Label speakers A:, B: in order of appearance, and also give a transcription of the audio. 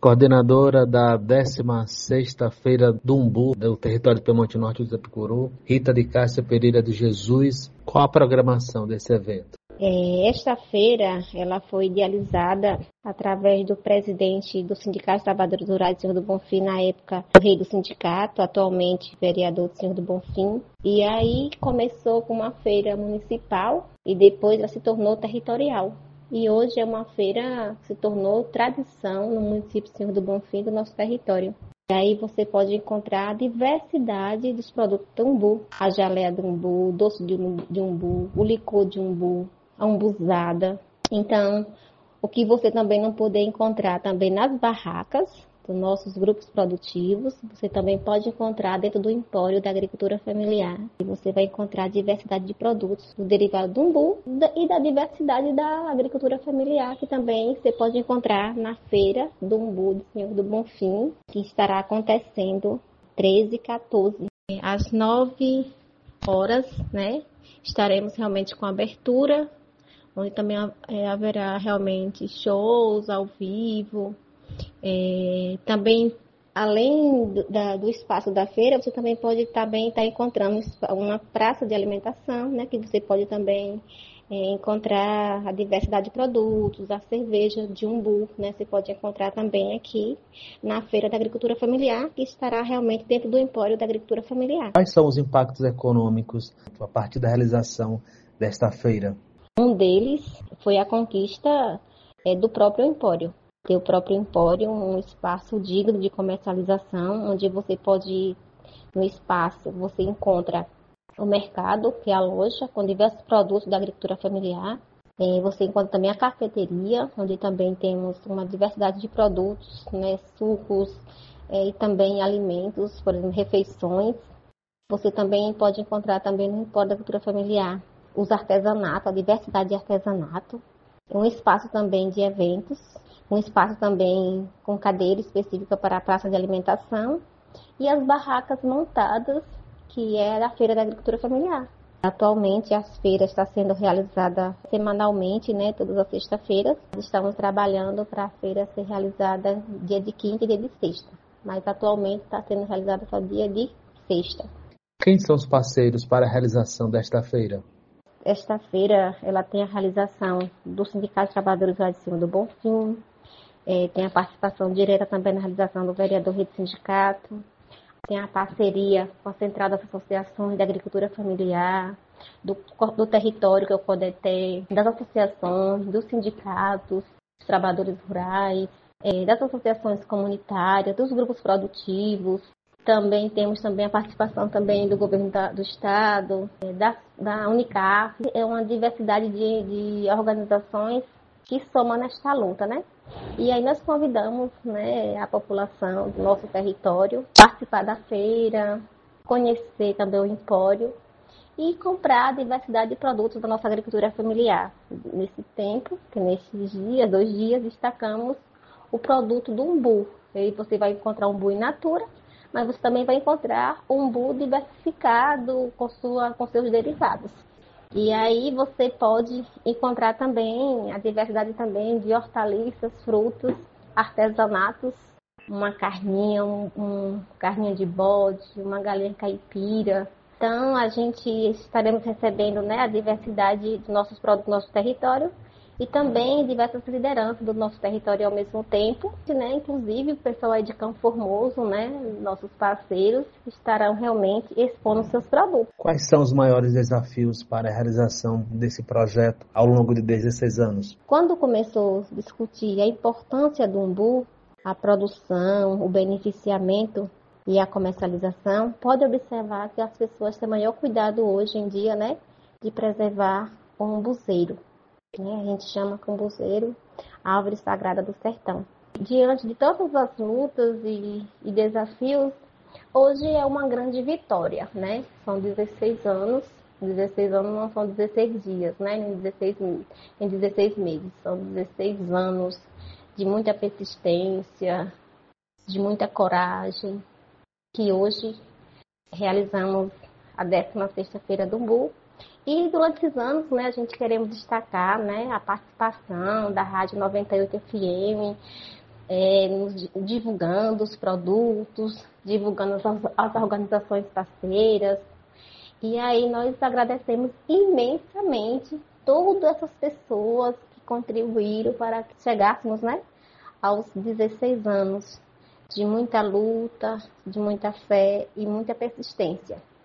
A: coordenadora da 16ª Feira do Umbu, do território do Piemonte Norte do Itapicuru, Rita de Cássia Pereira de Jesus. Qual a programação desse evento?
B: Esta feira ela foi idealizada através do presidente do Sindicato de Trabalhadores Rurais, Senhor do Bonfim, na época o rei do sindicato, atualmente vereador Senhor do Bonfim. E aí começou com uma feira municipal e depois ela se tornou territorial. E hoje é uma feira que se tornou tradição no município Senhor do Bonfim, do nosso território. E aí você pode encontrar a diversidade dos produtos do umbu, a geleia do umbu, o doce de umbu, o licor de umbu, a umbuzada. Então, o que você também não poder encontrar também nas barracas dos nossos grupos produtivos, você também pode encontrar dentro do empório da agricultura familiar. E você vai encontrar a diversidade de produtos do derivado do umbu e da diversidade da agricultura familiar, que também você pode encontrar na feira do umbu do Senhor do Bonfim, que estará acontecendo 13 e 14. Às 9 horas, né, estaremos realmente com abertura, onde também haverá realmente shows ao vivo. Também, além do espaço da feira, você também pode também estar encontrando uma praça de alimentação, né, que você pode também encontrar a diversidade de produtos, a cerveja de umbu, né, você pode encontrar também aqui na Feira da Agricultura Familiar, que estará realmente dentro do empório da agricultura familiar.
A: Quais são os impactos econômicos a partir da realização desta feira?
B: Um deles foi a conquista do próprio empório. Ter o próprio empório, um espaço digno de comercialização, onde você pode ir no espaço, você encontra o mercado, que é a loja, com diversos produtos da agricultura familiar. Você encontra também a cafeteria, onde também temos uma diversidade de produtos, né, sucos e também alimentos, por exemplo, refeições. Você também pode encontrar também no empório da agricultura familiar os artesanatos, a diversidade de artesanato, um espaço também de eventos, um espaço também com cadeira específica para a praça de alimentação e as barracas montadas, que é a Feira da Agricultura Familiar. Atualmente, as feiras estão sendo realizadas semanalmente, né, todas as sextas-feiras. Estamos trabalhando para a feira ser realizada dia de quinta e dia de sexta, mas atualmente está sendo realizada só dia de sexta.
A: Quem são os parceiros para a realização desta feira?
B: Esta feira ela tem a realização do Sindicato de Trabalhadores Rurais de Senhor do Bonfim, tem a participação direta também na realização do vereador rei do sindicato, tem a parceria com a Central das Associações de Agricultura Familiar, do território que é o CODETE, das associações, dos sindicatos, dos trabalhadores rurais, das associações comunitárias, dos grupos produtivos. Também temos a participação também do governo do estado, da Unicaf. É uma diversidade de organizações que somam nesta luta, né? E aí nós convidamos, né, a população do nosso território a participar da feira, conhecer também o empório e comprar a diversidade de produtos da nossa agricultura familiar. Nesse tempo, que nesses dias, 2 dias, destacamos o produto do umbu. Aí você vai encontrar umbu in natura, mas você também vai encontrar umbu diversificado com seus derivados. E aí você pode encontrar também a diversidade também de hortaliças, frutos, artesanatos, uma carninha, carninha de bode, uma galinha caipira. Então a gente estaremos recebendo, né, a diversidade dos nossos produtos do nosso território e também diversas lideranças do nosso território ao mesmo tempo, né? Inclusive o pessoal aí de Campo Formoso, né? Nossos parceiros estarão realmente expondo seus produtos.
A: Quais são os maiores desafios para a realização desse projeto ao longo de 16 anos?
B: Quando começou a discutir a importância do umbu, a produção, o beneficiamento e a comercialização, pode observar que as pessoas têm maior cuidado hoje em dia, né? De preservar o umbuzeiro. A gente chama cambuzeiro árvore sagrada do sertão. Diante de todas as lutas e desafios, hoje é uma grande vitória, né? São 16 anos, 16 anos não são 16 dias, né? Nem 16 meses, são 16 anos de muita persistência, de muita coragem, que hoje realizamos a 16ª Feira do Umbu. E durante esses anos, né, a gente queremos destacar, né, a participação da Rádio 98 FM, divulgando os produtos, divulgando as organizações parceiras. E aí nós agradecemos imensamente todas essas pessoas que contribuíram para que chegássemos, né, aos 16 anos de muita luta, de muita fé e muita persistência.